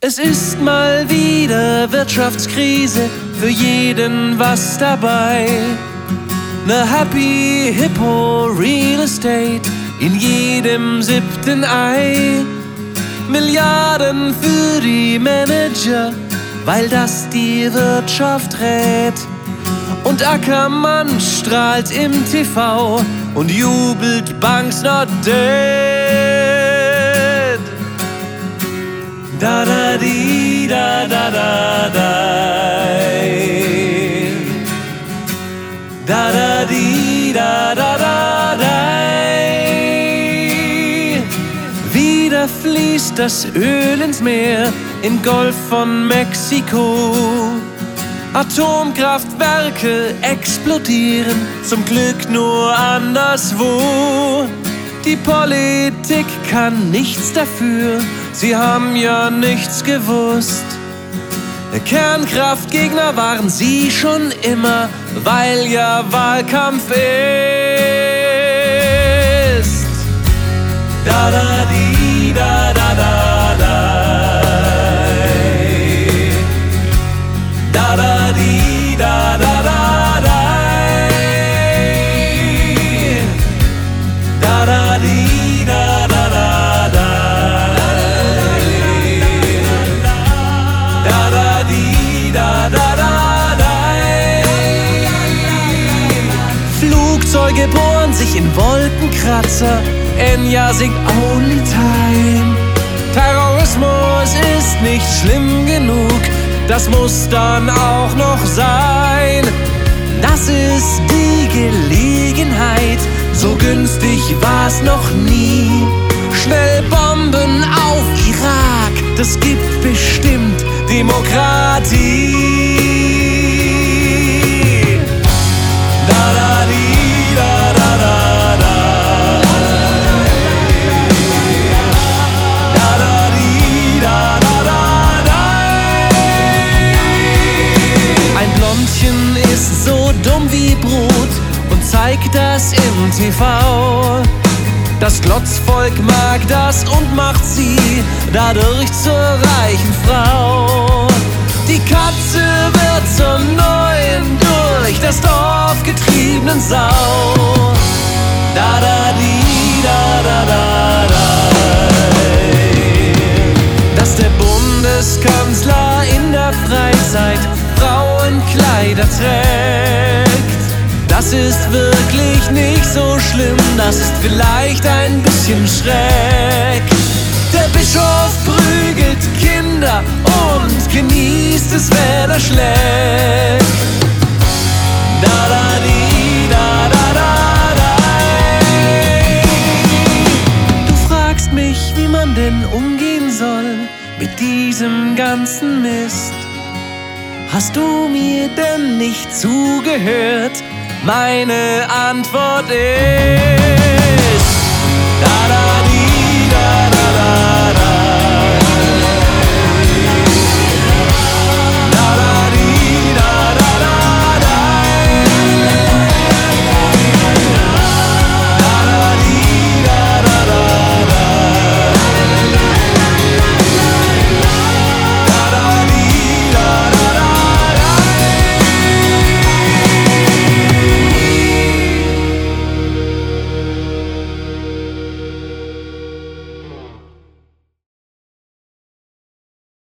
Es ist mal wieder Wirtschaftskrise, für jeden was dabei. Ne Happy Hippo Real Estate in jedem 7. Ei. Milliarden für die Manager, weil das die Wirtschaft rät. Und Ackermann strahlt im TV und jubelt Banks not dead. Da da di da da da da. Da da di da da da da. Wieder fließt das Öl ins Meer im Golf von Mexiko. Atomkraftwerke explodieren, zum Glück nur anderswo. Die Politik kann nichts dafür, sie haben ja nichts gewusst. Kernkraftgegner waren sie schon immer, weil ja Wahlkampf ist. Da da di da da da da. Da da di da da da da. Da da di da da da da. Da da di da da da da. Flugzeuge bohren sich in Wolkenkratzer, Enya singt Only Time. Terrorismus ist nicht schlimm genug, das muss dann auch noch sein. Das ist die Gelegenheit, so günstig war's noch nie. Schnell Bomben auf Irak, das gibt bestimmt Demokratie. Da da di da da da da. Da da di da da da da. Ein Blondchen ist so dumm wie Brot und zeigt das im TV. Das Glotzvolk mag das und macht sie dadurch zur reichen Frau. Die Katze wird zur neuen, durch das Dorf getriebenen Sau. Da da di da da da da. Dass der Bundeskanzler in der Freizeit Frauenkleider trägt, das ist wirklich nicht so schlimm, das ist vielleicht ein bisschen schräg. Der Bischof prügelt Kinder und genießt es, wenn er schlägt. Da da di da da da da. Du fragst mich, wie man denn umgehen soll mit diesem ganzen Mist. Hast du mir denn nicht zugehört? Meine Antwort ist da da